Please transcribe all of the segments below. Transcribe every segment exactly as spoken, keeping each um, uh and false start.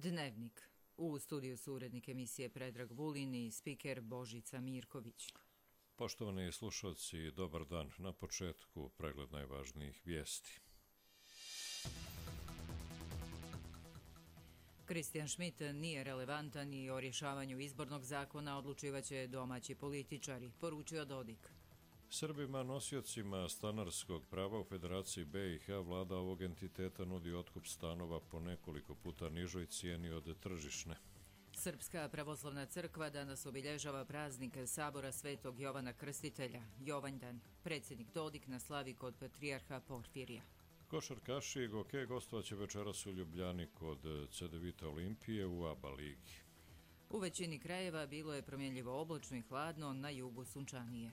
Dnevnik. U studiju su urednik emisije Predrag Vulin i spiker Božica Mirković. Poštovani slušalci, dobar dan. Na početku pregled najvažnijih vijesti. Christian Schmidt nije relevantan i o rješavanju izbornog zakona odlučivaće domaći političari, poručio Dodik. Srbima nosiocima stanarskog prava u Federaciji be i ha vlada ovog entiteta nudi otkup stanova po nekoliko puta nižoj cijeni od tržišne. Srpska pravoslavna crkva danas obilježava praznik Sabora Svetog Jovana Krstitelja, Jovanjdan. Predsjednik Dodik na slavi kod patrijarha Porfirija. Košarkaši i Goke gostovaće večeras u Ljubljani kod Cedevita Olimpije u A B A ligi. U većini krajeva bilo je promjenljivo oblačno i hladno, na jugu sunčanije.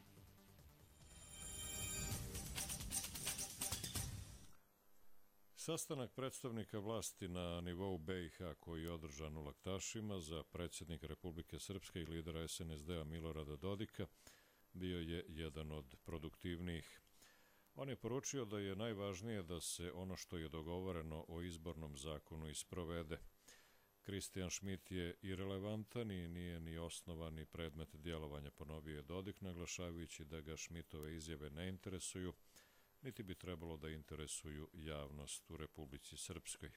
Sastanak predstavnika vlasti na nivou be i ha koji je održan u Laktašima za predsjednika Republike Srpske i lidera es en es de a Milorada Dodika bio je jedan od produktivnijih. On je poručio da je najvažnije da se ono što je dogovoreno o izbornom zakonu isprovede. Christian Schmidt je irelevantan i nije ni osnovan ni predmet djelovanja, ponovio je Dodik, naglašavajući da ga Schmidtove izjave ne interesuju, niti bi trebalo da interesuju javnost u Republici Srpskoj.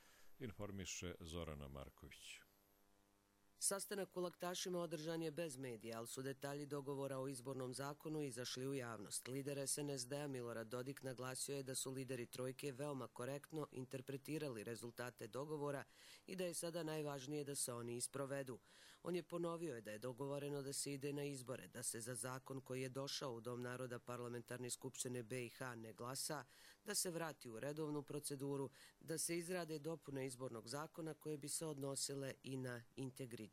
Informiše Zorana Marković. Sastanak u Laktašima održan je bez medija, ali su detalji dogovora o izbornom zakonu izašli u javnost. Lider es en es de a Milorad Dodik naglasio je da su lideri trojke veoma korektno interpretirali rezultate dogovora i da je sada najvažnije da se oni isprovedu. On je ponovio da je dogovoreno da se ide na izbore, da se za zakon koji je došao u Dom naroda Parlamentarne skupštine be i ha ne glasa, da se vrati u redovnu proceduru, da se izrade dopune izbornog zakona koje bi se odnosile i na integritet.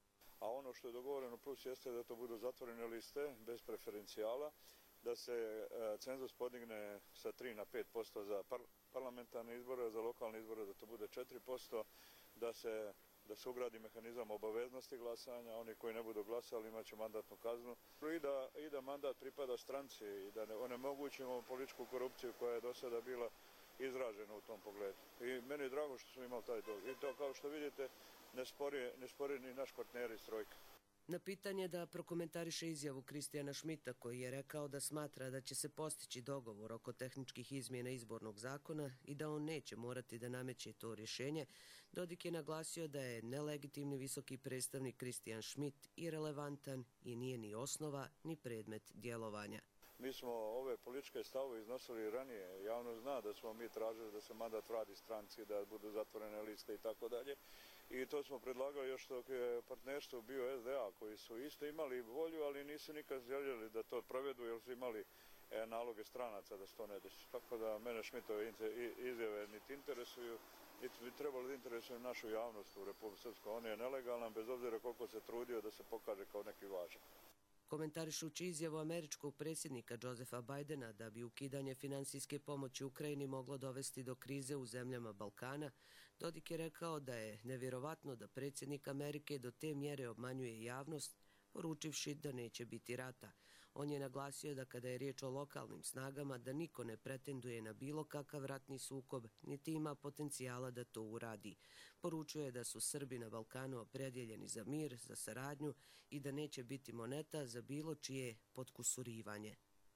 A ono što je dogovoreno plus jeste da to budu zatvorene liste bez preferencijala, da se e, cenzus podigne sa tri na pet posto za par, parlamentarne izbore, za lokalne izbore da to bude četiri posto, da se, da se ugradi mehanizam obaveznosti glasanja, oni koji ne budu glasali imaće mandatnu kaznu i da, i da mandat pripada stranci i da ne onemogućimo političku korupciju koja je do sada bila izražena u tom pogledu. I meni je drago što smo imali taj dogovor. I to, kao što vidite, ne spori, ne spori ni naš partner iz trojke. Na pitanje da prokomentariše izjavu Christiana Schmidta, koji je rekao da smatra da će se postići dogovor oko tehničkih izmjena izbornog zakona i da on neće morati da nameće to rješenje, Dodik je naglasio da je nelegitimni visoki predstavnik Christian Schmidt irelevantan i nije ni osnova ni predmet djelovanja. Mi smo ove političke stavove iznosili ranije. Javno zna da smo mi tražili da se mandat vrati stranci, da budu zatvorene liste i tako dalje. I to smo predlagali još dok je partnerstvo bio es de a, koji su isto imali volju, ali nisu nikad željeli da to provedu, jer su imali e, naloge stranaca da se to ne desi. Tako da mene Schmidtove izjave niti interesuju, niti bi trebalo da interesuju našu javnost u Republike Srpskoj. On je nelegalan, bez obzira koliko se trudio da se pokaže kao neki važan. Komentarišući izjavu američkog predsjednika Josepha Bidena da bi ukidanje finansijske pomoći Ukrajini moglo dovesti do krize u zemljama Balkana, Dodik je rekao da je nevjerovatno da predsjednik Amerike do te mjere obmanjuje javnost, poručivši da neće biti rata. On je naglasio da kada je riječ o lokalnim snagama, da niko ne pretenduje na bilo kakav ratni sukob, niti ima potencijala da to uradi. Poručio je da su Srbi na Balkanu opredjeljeni za mir, za saradnju i da neće biti moneta za bilo čije potkusurivanje.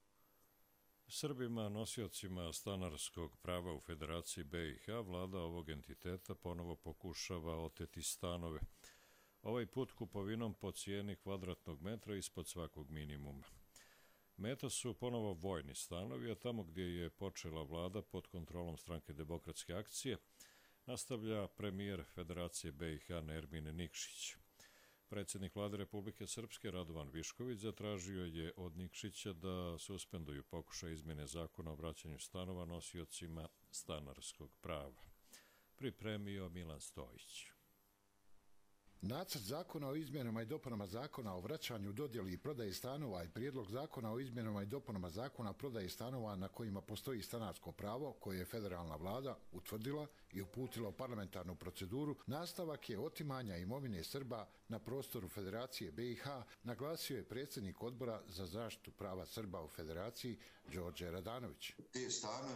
Srbima nosiocima stanarskog prava u Federaciji be i ha vlada ovog entiteta ponovo pokušava oteti stanove. Ovaj put kupovinom po cijeni kvadratnog metra ispod svakog minimuma. Meta su ponovo vojni stanovi, a tamo gdje je počela vlada pod kontrolom Stranke demokratske akcije, nastavlja premijer Federacije be i ha Nermin Nikšić. Predsjednik vlade Republike Srpske Radovan Višković zatražio je od Nikšića da suspenduju pokušaj izmjene zakona o vraćanju stanova nosiocima stanarskog prava. Pripremio Milan Stojić. Nacrt zakona o izmjenama i dopunama zakona o vraćanju, dodjeli i prodaji stanova i prijedlog zakona o izmjenama i dopunama zakona o prodaji stanova na kojima postoji stanarsko pravo koje je federalna vlada utvrdila i uputila u parlamentarnu proceduru, nastavak je otimanja imovine Srba na prostoru Federacije be i ha, naglasio je predsjednik odbora za zaštitu prava Srba u Federaciji Đorđe Radanović. Te stanove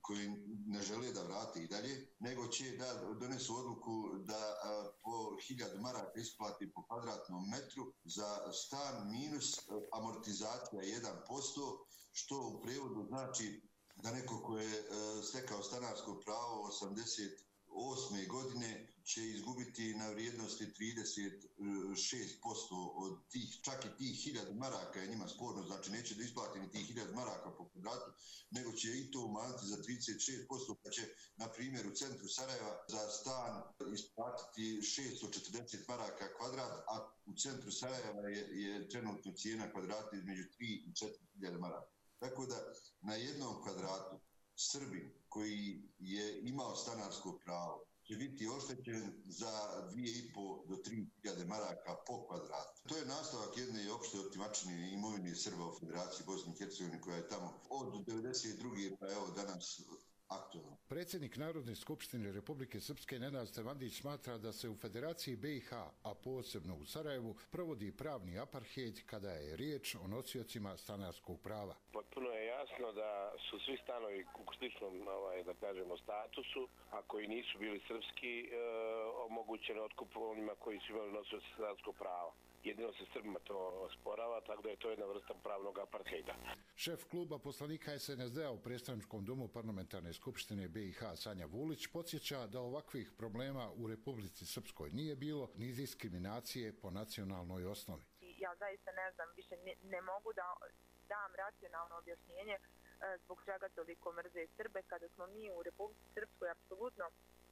koji ne žele da vrate i dalje, nego će da donesu odluku da po hiljadu maraka isplati po kvadratnom metru za stan minus amortizacija jedan posto, što u prevodu znači da neko ko je stekao stanarsko pravo osamdeset osme godine će izgubiti na vrijednosti trideset šest posto od tih, čak i tih hiljadu maraka je njima sporno, znači neće da isplati ni tih hiljadu maraka po kvadratu, nego će i to umanjiti za trideset šest posto, pa će, na primjer, u centru Sarajeva za stan isplatiti šeststo četrdeset maraka kvadrat, a u centru Sarajeva je, je trenutno cijena kvadrata između tri i četiri hiljade maraka. Tako da na jednom kvadratu Srbin koji je imao stanarsko pravo će biti oštećen za dvije i po do tri hiljade maraka po kvadratu. To je nastavak jedne opšte otimačine imovine Srba u Federaciji Bosne i Hercegovine koja je tamo od devedeset druge pa evo danas aktualno. Predsjednik Narodne skupštine Republike Srpske Nenad Stevandić smatra da se u Federaciji B i H, a posebno u Sarajevu, provodi pravni apartheid kada je riječ o nosiocima stanarskog prava. Potpuno je jasno da su svi stanovi u sličnom, ovaj, da kažemo, statusu, a koji nisu bili srpski, e, omogućeni otkup onima koji su imali nosioci stanarskog prava. Jedino se Srbima to sporava, tako da je to jedna vrsta pravnog apartheida. Šef kluba poslanika S N S D-a u predstavničkom domu parlamentarne skupštine B i H Sanja Vulić podsjeća da ovakvih problema u Republici Srpskoj nije bilo, ni diskriminacije po nacionalnoj osnovi. Ja zaista ne znam, više ne, ne mogu da dam racionalno objašnjenje zbog čega toliko mrze Srbe, kada smo mi u Republici Srpskoj apsolutno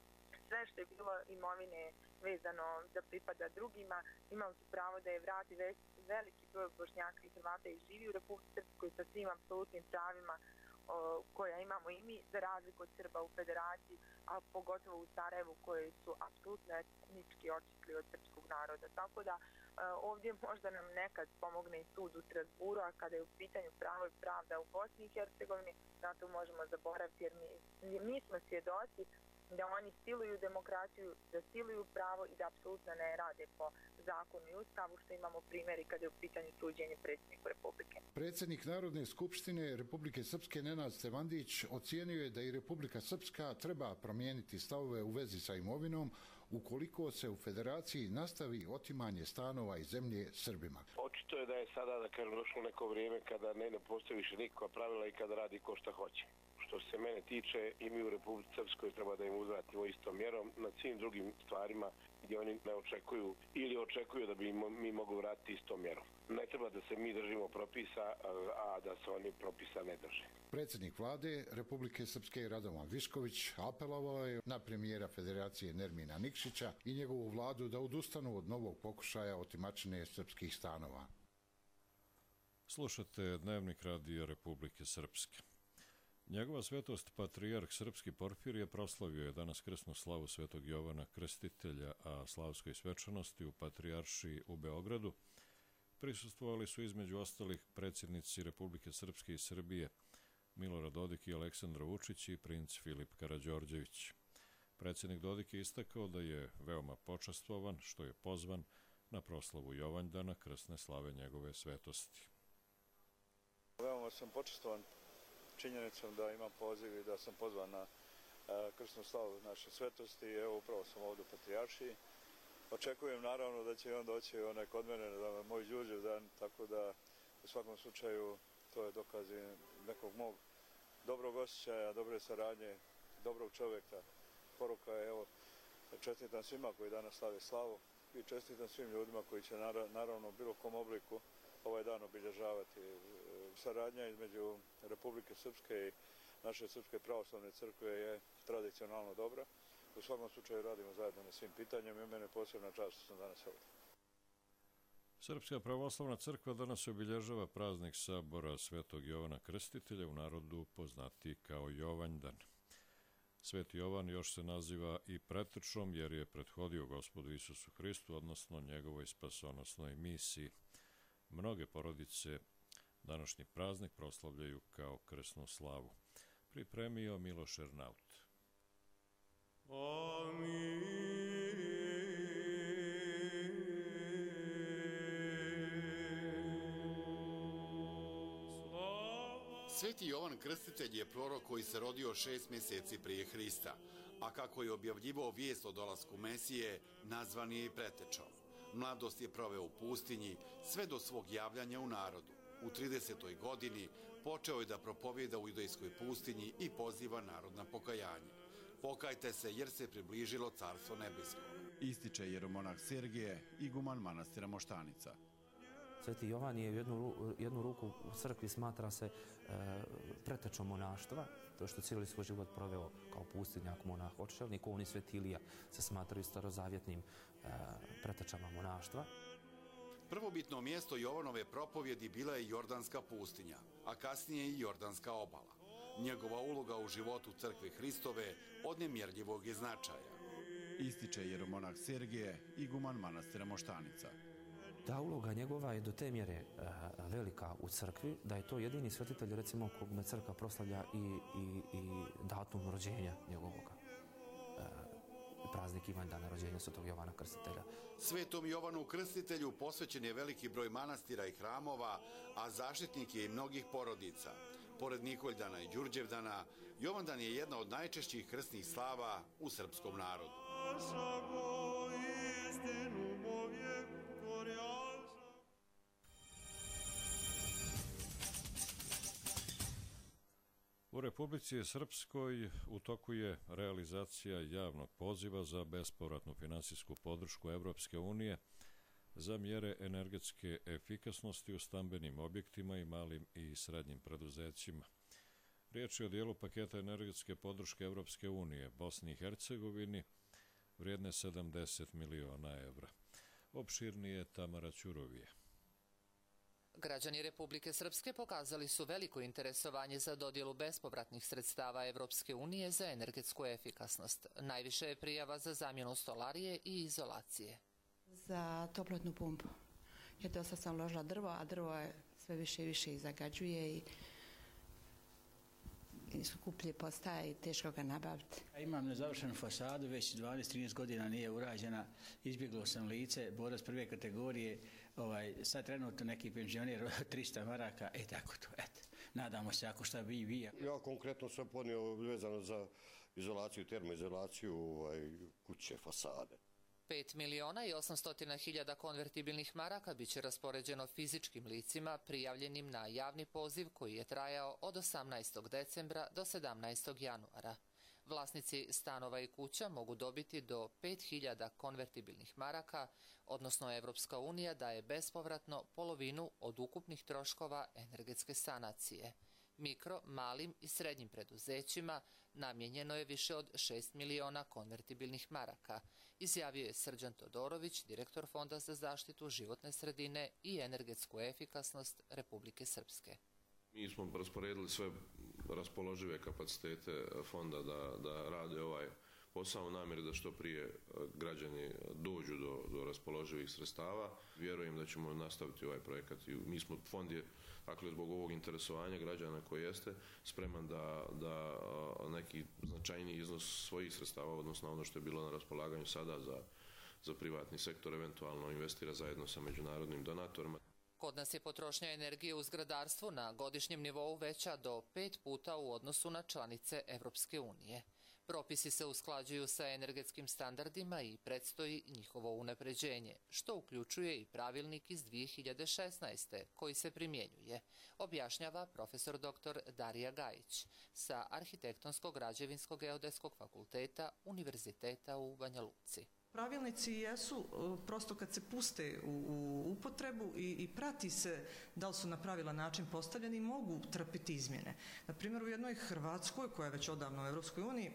sve što je bilo imovine vezano da pripada drugima, imali su pravo da je vrati veliki broj Bošnjaka i Hrvata i živi u Republici Srpskoj sa svim apsolutnim pravima o, koja imamo i mi, za razliku od Srba u Federaciji, a pogotovo u Sarajevu koji su apsolutno etnički očitli od srpskog naroda. Tako da ovdje možda nam nekad pomogne i sud u Strasburu, a kada je u pitanju pravo i pravda u Bosni i Hercegovini, na to možemo zaboraviti jer mi, mi smo svjedoci da oni siluju demokraciju, da siluju pravo i da apsolutno ne rade po zakonu i ustavu, što imamo primjeri kada je u pitanju suđenje predsjedniku Republike. Predsjednik Narodne skupštine Republike Srpske Nenad Stevandić ocijenio je da i Republika Srpska treba promijeniti stavove u vezi sa imovinom ukoliko se u Federaciji nastavi otimanje stanova i zemlje Srbima. Očito je da je sada, da kažem, došlo neko vrijeme kada ne, ne postoji više nikakva pravila i kada radi ko šta hoće. Što se mene tiče, i mi u Republici Srpskoj treba da im uzvratimo istom mjerom na svim drugim stvarima gdje oni ne očekuju ili očekuju da bi mi mogli vratiti istom mjerom. Ne treba da se mi držimo propisa, a da se oni propisa ne drže. Predsjednik vlade Republike Srpske Radovan Višković apelovao je na premijera Federacije Nermina Nikšića i njegovu vladu da odustanu od novog pokušaja otimačine srpskih stanova. Slušate Dnevnik radija Republike Srpske. Njegova svetost patrijarh srpski Porfirije proslavio je danas krsnu slavu Svetog Jovana Krstitelja, a slavskoj svečanosti u Patrijaršiji u Beogradu prisustvovali su između ostalih predsjednici Republike Srpske i Srbije Milorad Dodik i Aleksandar Vučić i princ Filip Karađorđević. Predsjednik Dodik je istakao da je veoma počastvovan što je pozvan na proslavu Jovanjdana krsne slave njegove svetosti. Veoma sam počastvovan činjenicom da imam poziv i da sam pozvan na krsnu slavu naše svetosti. Evo, upravo sam ovdje u Patrijaršiji. Očekujem naravno da će on doći onaj kod mene na moj Đurđev dan, tako da u svakom slučaju to je dokaz nekog mog dobrog osjećaja, dobre saradnje, dobrog čovjeka. Poruka je, evo, čestitam svima koji danas slave slavu i čestitam svim ljudima koji će naravno u bilo kom obliku ovaj dan obilježavati. Saradnja između Republike Srpske i naše Srpske pravoslavne crkve je tradicionalno dobra. U svakom slučaju radimo zajedno na svim pitanjima i mene posebna čast što sam danas ovdje. Srpska pravoslavna crkva danas obilježava praznik sabora Svetog Jovana Krstitelja, u narodu poznati kao Jovanjdan. Sveti Jovan još se naziva i pretrčom jer je prethodio Gospodu Isusu Hristu, odnosno njegovoj spasonosnoj misiji. Mnoge porodice današnji praznik proslavljaju kao krsnu slavu. Pripremio Miloš Ernaut. Amin. Sveti Jovan Krstitelj je prorok koji se rodio šest mjeseci prije Hrista, a kako je objavljivao vijest o dolasku Mesije, nazvan je i pretečom. Mladost je proveo u pustinji sve do svog javljanja u narodu. U tridesetoj godini počeo je da propovijeda u judejskoj pustinji i poziva narod na pokajanje. Pokajte se jer se približilo carstvo nebesko, ističe jeromonah Sergije, iguman manastira Moštanica. Sveti Jovan je u jednu, jednu ruku u crkvi smatra se e, pretečom monaštva, to što cijeli svoj život proveo kao pustinjak, monah, odšelnik. On i Sveti Ilija se smatraju starozavjetnim e, pretečama monaštva. Prvobitno mjesto Jovanove propovjedi bila je Jordanska pustinja, a kasnije i Jordanska obala. Njegova uloga u životu crkve Hristove od nemjerljivog je značaja, ističe jeromonah Sergije, iguman manastira Moštanica. Ta uloga njegova je do te mjere e, velika u crkvi, da je to jedini svetitelj, recimo, kog crkva proslavlja i, i, i datum rođenja njegovog. E, praznik Ivandana, rođenja Svetog Jovana Krstitelja. Svetom Jovanu Krstitelju posvećen je veliki broj manastira i hramova, a zaštitnik je i mnogih porodica. Pored Nikoldana i Đurđevdana, Jovandan je jedna od najčešćih krstnih slava u srpskom narodu. U Republici Srpskoj u toku je realizacija javnog poziva za bespovratnu finansijsku podršku Evropske unije za mjere energetske efikasnosti u stambenim objektima i malim i srednjim preduzećima. Riječ je o dijelu paketa energetske podrške Evropske unije Bosni i Hercegovini vrijedne sedamdeset miliona evra. Opširnije Tamara Ćurovije. Građani Republike Srpske pokazali su veliko interesovanje za dodjelu bespovratnih sredstava Evropske unije za energetsku efikasnost. Najviše je prijava za zamjenu stolarije i izolacije. Za toplotnu pumpu. Jer do sad sam uložila drvo, a drvo je sve više i više i zagađuje i skuplje postaje i teško ga nabaviti. Imam nezavršenu fasadu, već dvadeset trinaest godina nije urađena, izbjeglo sam lice, borac prve kategorije, ovaj, sad trenutno neki penzioner trista maraka, e tako to, eto. Nadamo se ako šta bi i vi. Ja konkretno sam ponio vezano za izolaciju, termoizolaciju ovaj, kuće, fasade. pet miliona i osamsto hiljada konvertibilnih maraka biće raspoređeno fizičkim licima prijavljenim na javni poziv koji je trajao od osamnaestog decembra do sedamnaestog januara. Vlasnici stanova i kuća mogu dobiti do pet hiljada konvertibilnih maraka, odnosno Evropska unija daje bespovratno polovinu od ukupnih troškova energetske sanacije. Mikro, malim i srednjim preduzećima namijenjeno je više od šest miliona konvertibilnih maraka, izjavio je Srđan Todorović, direktor Fonda za zaštitu životne sredine i energetsku efikasnost Republike Srpske. Mi smo rasporedili sve raspoložive kapacitete fonda da, da rade ovaj posao u namjeri da što prije građani dođu do, do raspoloživih sredstava. Vjerujem da ćemo nastaviti ovaj projekat. Mi smo, fond je, dakle, zbog ovog interesovanja građana koji jeste, spreman da, da neki značajniji iznos svojih sredstava, odnosno ono što je bilo na raspolaganju sada za, za privatni sektor, eventualno investira zajedno sa međunarodnim donatorima. Kod nas je potrošnja energije u zgradarstvu na godišnjem nivou veća do pet puta u odnosu na članice Evropske unije. Propisi se usklađuju sa energetskim standardima i predstoji njihovo unapređenje, što uključuje i pravilnik iz dvije hiljade šesnaeste. koji se primjenjuje, objašnjava profesor doktor Darija Gajić sa Arhitektonskog građevinskog geodetskog fakulteta Univerziteta u Banja Luci. Pravilnici jesu, prosto kad se puste u, u upotrebu i, i prati se da li su na pravilan način postavljeni, mogu trpiti izmjene. Na primjer, u jednoj Hrvatskoj, koja je već odavno u Evropskoj uniji,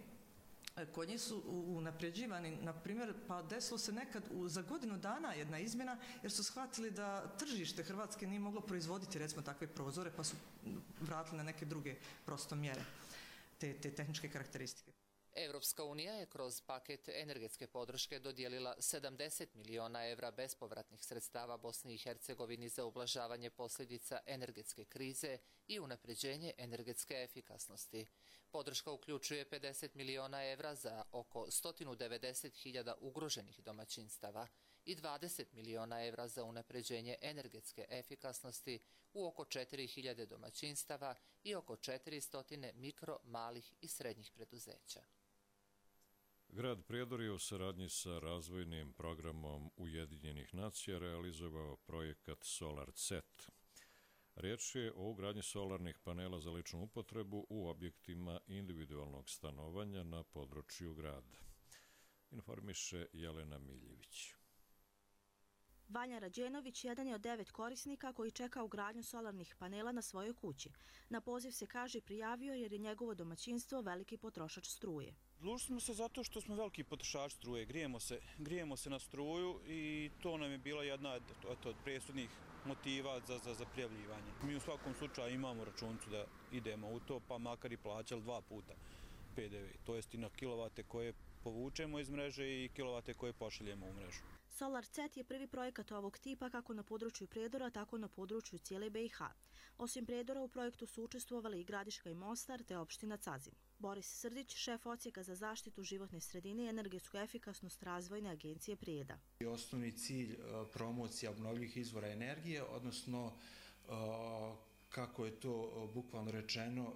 kod njih su unapređivani, na primjer, pa desilo se nekad u, za godinu dana jedna izmjena, jer su shvatili da tržište Hrvatske nije moglo proizvoditi, recimo, takve prozore, pa su vratili na neke druge prosto mjere, te, te tehničke karakteristike. Evropska unija je kroz paket energetske podrške dodijelila sedamdeset miliona evra bespovratnih sredstava Bosni i Hercegovini za ublažavanje posljedica energetske krize i unapređenje energetske efikasnosti. Podrška uključuje pedeset miliona evra za oko sto devedeset hiljada ugroženih domaćinstava i dvadeset miliona evra za unapređenje energetske efikasnosti u oko četiri hiljade domaćinstava i oko četiristo mikro, malih i srednjih preduzeća. Grad Prijedor je u saradnji sa razvojnim programom Ujedinjenih nacija realizovao projekat Solar Set. Riječ je o ugradnji solarnih panela za ličnu upotrebu u objektima individualnog stanovanja na području grada. Informiše Jelena Miljević. Vanja Rađenović jedan je od devet korisnika koji čeka ugradnju solarnih panela na svojoj kući. Na poziv se, kaže, prijavio jer je njegovo domaćinstvo veliki potrošač struje. Odlučili smo se zato što smo veliki potrošač struje, grijemo se, grijemo se na struju i to nam je bila jedna od presudnih motiva za, za, za prijavljivanje. Mi u svakom slučaju imamo računicu da idemo u to, pa makar i plaćali dva puta P D V, to jest i na kilovate koje povučemo iz mreže i kilovate koje pošaljemo u mrežu. Solar Set je prvi projekat ovog tipa kako na području Prijedora, tako na području cijele B i H. Osim Prijedora, u projektu su učestvovali i Gradiška i Mostar te opština Cazin. Boris Srdić, šef odsjeka za zaštitu životne sredine i energetsku efikasnost Razvojne agencije Prijeda. Osnovni cilj promocija obnovljivih izvora energije, odnosno kako je to bukvalno rečeno,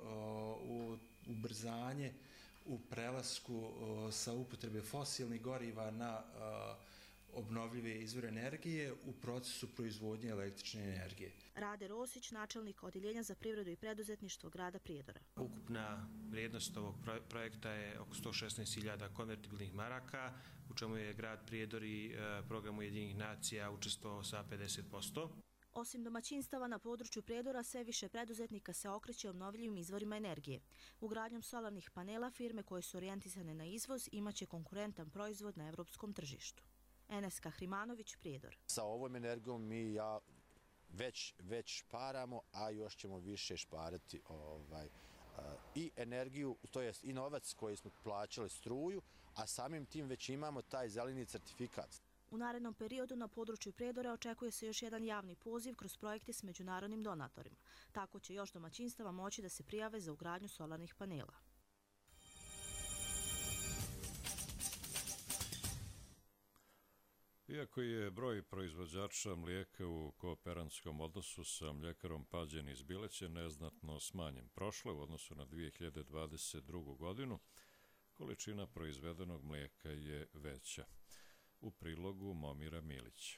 ubrzanje u prelasku sa upotrebe fosilnih goriva na obnovljive izvore energije u procesu proizvodnje električne energije. Rade Rosić, načelnik Odjeljenja za privredu i preduzetništvo grada Prijedora. Ukupna vrijednost ovog projekta je oko sto šesnaest hiljada konvertibilnih maraka, u čemu je grad Prijedor i program Ujedinjenih nacija učestvovao sa pedeset posto. Osim domaćinstava na području Prijedora, sve više preduzetnika se okreće obnovljivim izvorima energije. Ugradnjom solarnih panela firme koje su orijentisane na izvoz imaće konkurentan proizvod na evropskom tržištu. Eneska Hrimanović, Prijedor. Sa ovom energijom mi ja već, već šparamo, a još ćemo više šparati ovaj, i energiju, to jest i novac koji smo plaćali struju, a samim tim već imamo taj zeleni certifikat. U narednom periodu na području Prijedora očekuje se još jedan javni poziv kroz projekte s međunarodnim donatorima. Tako će još domaćinstava moći da se prijave za ugradnju solarnih panela. Iako je broj proizvođača mlijeka u kooperantskom odnosu sa mljekarom Pađen iz Bileće neznatno smanjen prošle u odnosu na dvije hiljade dvadeset drugu. godinu, količina proizvedenog mlijeka je veća. U prilogu Momira Milića.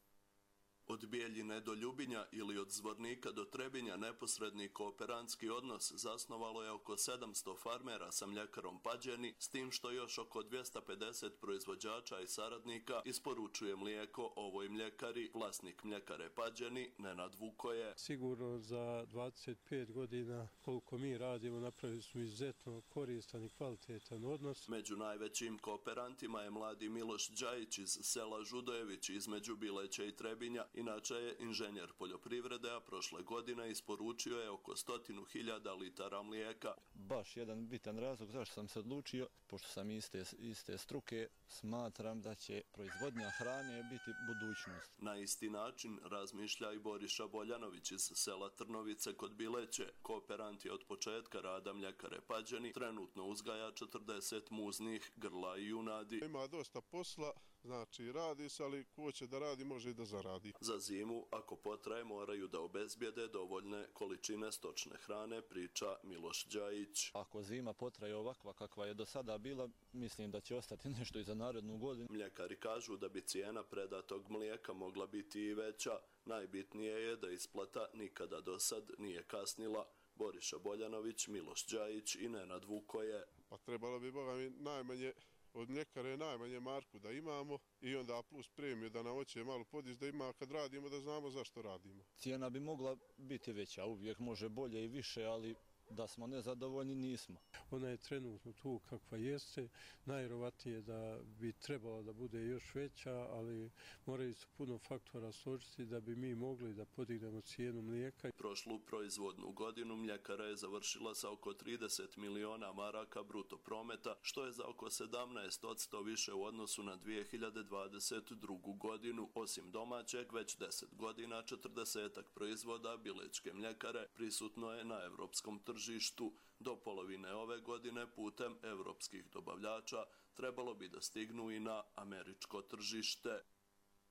Od Bijeljine do Ljubinja ili od Zvornika do Trebinja neposredni kooperantski odnos zasnovalo je oko sedamsto farmera sa mljekarom Pađeni, s tim što još oko dvjesto pedeset proizvođača i saradnika isporučuje mlijeko ovoj mljekari. Vlasnik mljekare Pađeni, Nenad Vukoje. Sigurno za dvadeset pet godina koliko mi radimo napravili smo izuzetno koristan i kvalitetan odnos. Među najvećim kooperantima je mladi Miloš Đajić iz sela Žudojević između Bileće i Trebinja. Inače je inženjer poljoprivrede, a prošle godine isporučio je oko stotinu hiljada litara mlijeka. Baš jedan bitan razlog zašto sam se odlučio, pošto sam iste, iste struke, smatram da će proizvodnja hrane biti budućnost. Na isti način razmišlja i Boriša Boljanović iz sela Trnovice kod Bileće. Kooperant je od početka rada mljekare Pađeni, trenutno uzgaja četrdeset muznih grla i junadi. Ima dosta posla, znači radi se, ali ko će da radi može i da zaradi. Za zimu, ako potraje, moraju da obezbijede dovoljne količine stočne hrane, priča Miloš Đajić. Ako zima potraje ovakva kakva je do sada bila, mislim da će ostati nešto i za narednu godinu. Mljekari kažu da bi cijena predatog mlijeka mogla biti i veća. Najbitnije je da isplata nikada do sad nije kasnila. Boriša Boljanović, Miloš Đajić i Nenad Vukoje. Pa trebalo bi boga mi najmanje od mljekare najmanje marku da imamo i onda plus premiju da nam hoće malo podići da ima kad radimo da znamo zašto radimo. Cijena bi mogla biti veća, uvijek može bolje i više, ali da smo nezadovoljni nismo. Ona je trenutno tu kakva jeste, najvjerovatnije da bi trebalo da bude još veća, ali moraju se puno faktora složiti da bi mi mogli da podignemo cijenu mlijeka. Prošlu proizvodnu godinu mljekara je završila sa oko trideset miliona maraka bruto prometa, što je za oko sedamnaest posto više u odnosu na dvije hiljade dvadeset drugu. godinu. Osim domaćeg, već deset godina četrdesetak proizvoda bilečke mljekare prisutno je na evropskom tržištu. tržištu. Do polovine ove godine putem evropskih dobavljača trebalo bi da stignu i na američko tržište.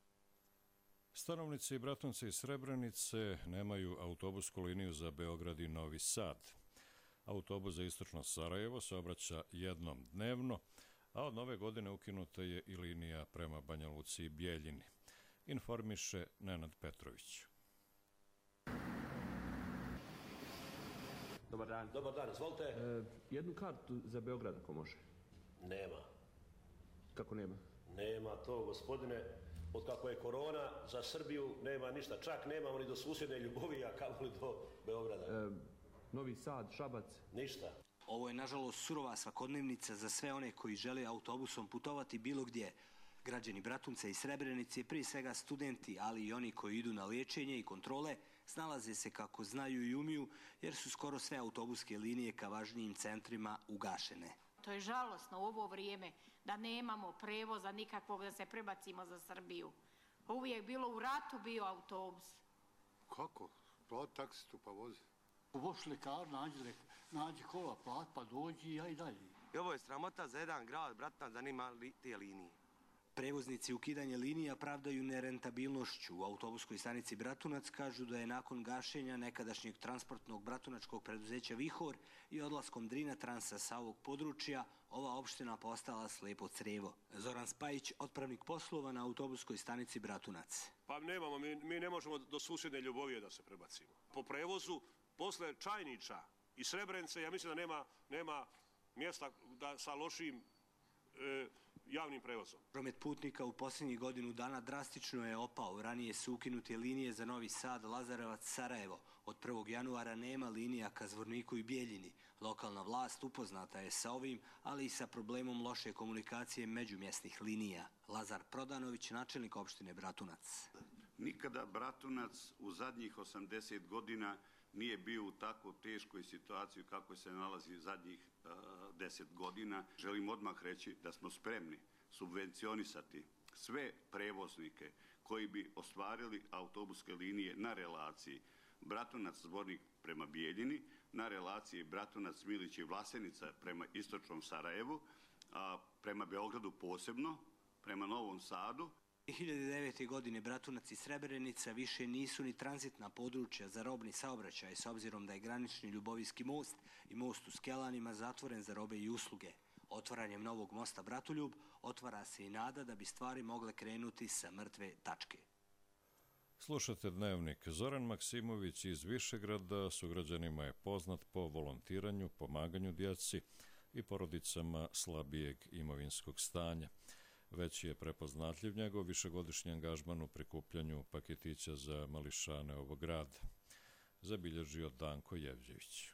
Stanovnici Bratunca i Srebrenice nemaju autobusku liniju za Beograd i Novi Sad. Autobus za istočno Sarajevo se obraća jednom dnevno, a od nove godine ukinuta je i linija prema Banja Luci i Bijeljini. Informiše Nenad Petrović. Dobar dan. Dobar dan, izvolite. E, jednu kartu za Beograd ako može. Nema. Kako nema? Nema to, gospodine. Od kako je korona, za Srbiju nema ništa. Čak nemamo ni do susjedne Ljubovi, a kamoli do Beograda. E, Novi Sad, Šabac? Ništa. Ovo je nažalost surova svakodnevnica za sve one koji žele autobusom putovati bilo gdje. Građani Bratunca i Srebrenice, prije svega studenti, ali i oni koji idu na liječenje i kontrole, snalaze se kako znaju i umiju, jer su skoro sve autobuske linije ka važnijim centrima ugašene. To je žalosno u ovo vrijeme da nemamo prevoza nikakvog da se prebacimo za Srbiju. Uvijek bilo u ratu bio autobus. Kako? Plati taksistu pa vozi. Voš lekar, nađi, nađi kola, plat pa dođi i ja i dalje. I ovo je sramota za jedan grad, Bratunac, da nema li, te linije. Prevoznici ukidanje linija pravdaju nerentabilnošću. U autobuskoj stanici Bratunac kažu da je nakon gašenja nekadašnjeg transportnog bratunačkog preduzeća Vihor i odlaskom Drina Transa sa ovog područja, ova opština postala slepo crevo. Zoran Spajić, otpravnik poslova na autobuskoj stanici Bratunac. Pa nemamo, mi, mi ne možemo do susjedne Ljubovije da se prebacimo. Po prevozu, posle Čajniča i Srebrenice, ja mislim da nema, nema mjesta da sa lošim e, javnim prevozom. Promet putnika u posljednjih godinu dana drastično je opao. Ranije su ukinute linije za Novi Sad, Lazarevac, Sarajevo. Od prvog januara nema linija ka Zvorniku i Bijeljini. Lokalna vlast upoznata je sa ovim, ali i sa problemom loše komunikacije međumjesnih linija. Lazar Prodanović, načelnik opštine Bratunac. Nikada Bratunac u zadnjih osamdeset godina nije bio u tako teškoj situaciji kako se nalazi zadnjih uh, deset godina. Želim odmah reći da smo spremni subvencionisati sve prevoznike koji bi ostvarili autobuske linije na relaciji Bratunac-Zvornik prema Bijeljini, na relaciji Bratunac-Milić i Vlasenica prema istočnom Sarajevu, a prema Beogradu posebno, prema Novom Sadu. dvije hiljade devete. godine Bratunac i Srebrenica više nisu ni tranzitna područja za robni saobraćaj, s obzirom da je granični Ljubovijski most i most u Skelanima zatvoren za robe i usluge. Otvaranjem novog mosta Bratoljub otvara se i nada da bi stvari mogle krenuti sa mrtve tačke. Slušate Dnevnik. Zoran Maksimović iz Višegrada sugrađanima je poznat po volontiranju, pomaganju djeci i porodicama slabijeg imovinskog stanja. Već je prepoznatljiv njegov višegodišnji angažman u prikupljanju paketića za mališane ovog grada. Zabilježio Danko Jevđević.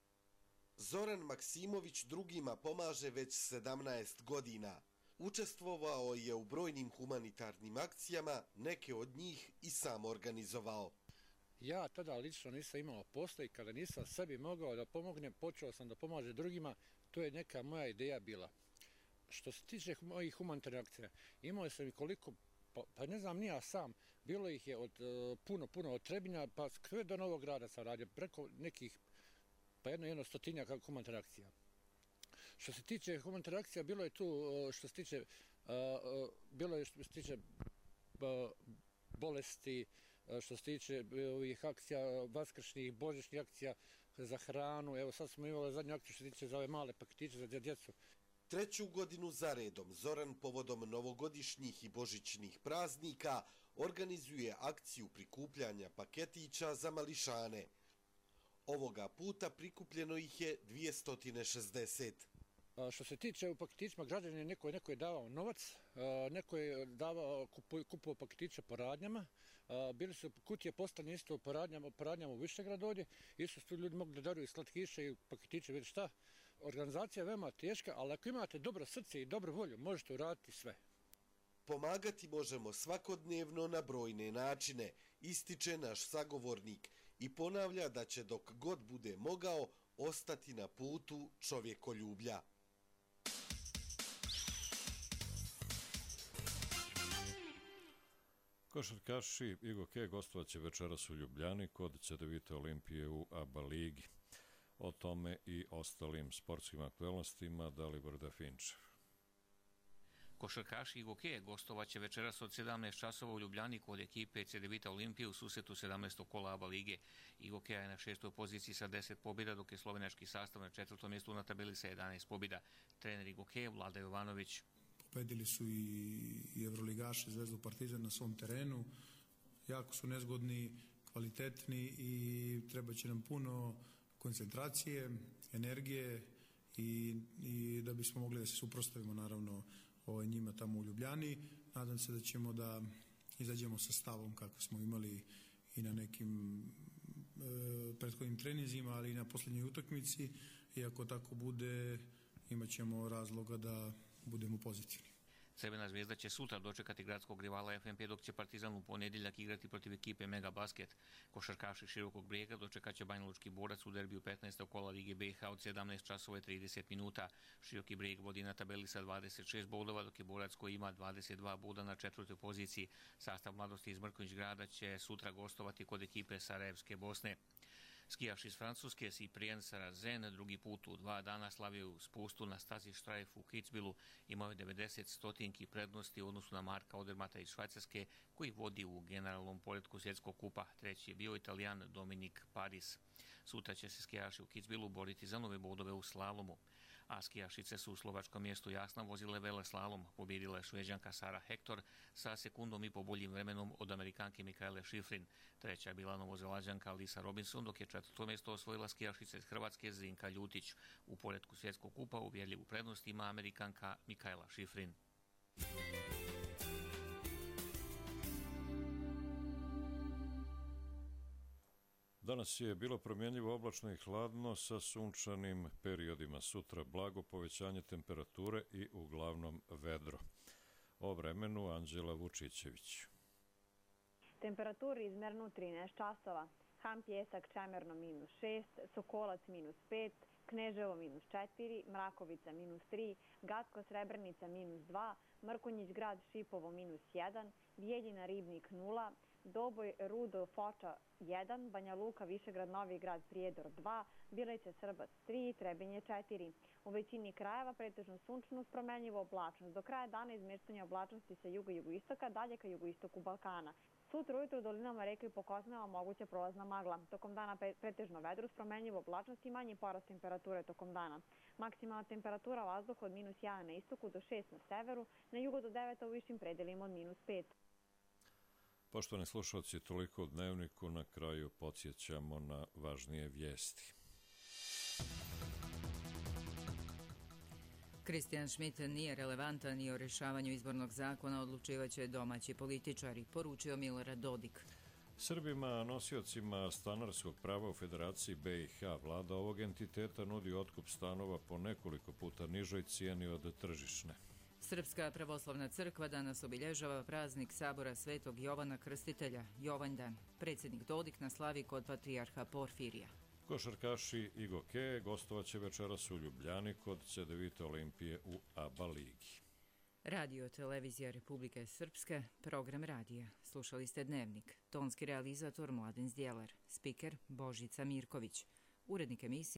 Zoran Maksimović drugima pomaže već sedamnaest godina. Učestvovao je u brojnim humanitarnim akcijama, neke od njih i sam organizovao. Ja tada lično nisam imao posla i kada nisam sebi mogao da pomognem, počeo sam da pomaže drugima, to je neka moja ideja bila. Što se tiče mojih humanitarnih akcija, imao sam i koliko, pa, pa ne znam, nija sam, bilo ih je od uh, puno, puno od Trebinja, pa sve do Novog Grada sam radio, preko nekih, pa jedno, jedno stotinja humanitarnih akcija. Što se tiče humanitarnih akcija, bilo je tu, uh, što se tiče, uh, uh, bilo je što se tiče uh, bolesti, uh, što se tiče ovih akcija, vaskršnjih, božićnih akcija za hranu, evo sad smo imali zadnju akciju što se tiče za ove male paketiće za djecu. Treću godinu za redom Zoran povodom novogodišnjih i božićnih praznika organizuje akciju prikupljanja paketića za mališane. Ovoga puta prikupljeno ih je dvjesto šezdeset. Što se tiče u paketićima, građani, neko, neko je davao novac, neko je davao, kupovao paketiće po radnjama, bili su kutije postavljene isto po radnjama, po radnjama u Višegrad ovdje, isto su ljudi mogli da daruju slatkiše i paketiće, vidi šta. Organizacija je veoma teška, ali ako imate dobro srce i dobru volju, možete uraditi sve. Pomagati možemo svakodnevno na brojne načine, ističe naš sagovornik i ponavlja da će dok god bude mogao ostati na putu čovjekoljublja. Košarkaši Igo Ke gostovaće večeras u Ljubljani kod Cedevite Olimpije u ABA ligi. O tome i ostalim sportskim aktualnostima Dalibor Dafinčev. Košarkaši Igokeje gostovaće večeras od sedamnaest časova u Ljubljani kod ekipe Cedevita Olimpije u susretu sedamnaestog kola ABA lige. Igokeja je na šestoj poziciji sa deset pobjeda, dok je slovenački sastav na četvrtom mjestu na tabeli sa jedanaest pobjeda. Trener Igokeje Vlada Jovanović. Pobedili su i Evroligaše Zvezdu Partizan na svom terenu. Jako su nezgodni, kvalitetni i treba će nam puno koncentracije, energije i, i da bismo mogli da se suprotstavimo naravno ovaj, njima tamo u Ljubljani. Nadam se da ćemo da izađemo sa stavom kako smo imali i na nekim e, prethodnim treninzima, ali i na posljednjoj utakmici. I ako tako bude, imat ćemo razloga da budemo pozitivni. Crvena zvezda će sutra dočekati gradskog rivala F N P, dok će Partizan u ponedjeljak igrati protiv ekipe Mega Basket. Košarkaši Širokog Brijega dočekat će Banjalučki Borac u derbiju petnaestog kola Lige B i H od sedamnaest časova i trideset minuta. Široki Brijeg vodi na tabeli sa dvadeset šest bodova, dok je Borac koji ima dvadeset dva boda na četvrtoj poziciji. Sastav Mladosti iz Mrkonjić Grada će sutra gostovati kod ekipe Sarajevske Bosne. Skijaš iz Francuske Cyprien Sarazen drugi put u dva dana slavio spustu na stazi Štrajf u Kitzbühelu, imao je devedeset stotinki prednosti u odnosu na Marka Odermata iz Švajcarske, koji vodi u generalnom poretku svjetskog kupa. Treći je bio Italijan Dominik Paris. Sutra će se skijaši u Kitzbühelu boriti za nove bodove u slalomu. A skijašice su u slovačkom mjestu Jasna vozile vele slalom. Pobjedila je Šveđanka Sara Hector sa sekundom i po boljim vremenom od Amerikanke Mikaele Šifrin. Treća je bila Novozelađanka Lisa Robinson, dok je četvrto mjesto osvojila skijašica iz Hrvatske Zinka Ljutić. U poretku svjetskog kupa uvjerljivu prednost ima Amerikanka Mikaela Šifrin. Danas je bilo promjenjivo oblačno i hladno sa sunčanim periodima. Sutra blago povećanje temperature i uglavnom vedro. O vremenu Anđela Vučićević. Temperaturi izmerno trinaest časova. Ham Pjesak Čemerno minus šest, Sokolac minus pet, Kneževo minus četiri, Mrakovica minus tri, Gacko Srebrenica minus dva, Mrkonjić Grad Šipovo minus jedan, Bijeljina Ribnik nula, Doboj Rudo Foča jedan, Banja Luka Višegrad Novi Grad Prijedor dva, Bileće Srbac tri, Trebinje četiri. U većini krajeva pretežno sunčano uz promenljivu oblačnost. Do kraja dana izmještanje oblačnosti sa juga i jugoistoka, dalje ka jugoistoku Balkana. Sutra ujutro u dolinama reke i po Kosmama moguća prolazna magla. Tokom dana pretežno vedro uz promenljivu oblačnost i manji porast temperature tokom dana. Maksimalna temperatura vazduha od minus jedan na istoku do šest na severu, na jugu do devet u višim predelima od minus pet. Poštovani slušalci, toliko u Dnevniku. Na kraju podsjećamo na važnije vijesti. Kristijan Schmidt nije relevantan i o rješavanju izbornog zakona odlučivaće domaći političari, poručio Milorad Dodik. Srbima, nosiocima stanarskog prava u Federaciji B i H, vlada ovog entiteta nudi otkup stanova po nekoliko puta nižoj cijeni od tržišne. Srpska pravoslavna crkva danas obilježava praznik sabora Svetog Jovana Krstitelja, Jovanjdan. Predsjednik Dodik na slavi kod patrijarha Porfirija. Košarkaši Igokeje gostovaće večeras u Ljubljani kod Cedevita Olimpije u ABA ligi. Radio Televizija Republike Srpske, program radija. Slušali ste Dnevnik. Tonski realizator Mladen Zdjelar. Spiker Božica Mirković. Urednik emisije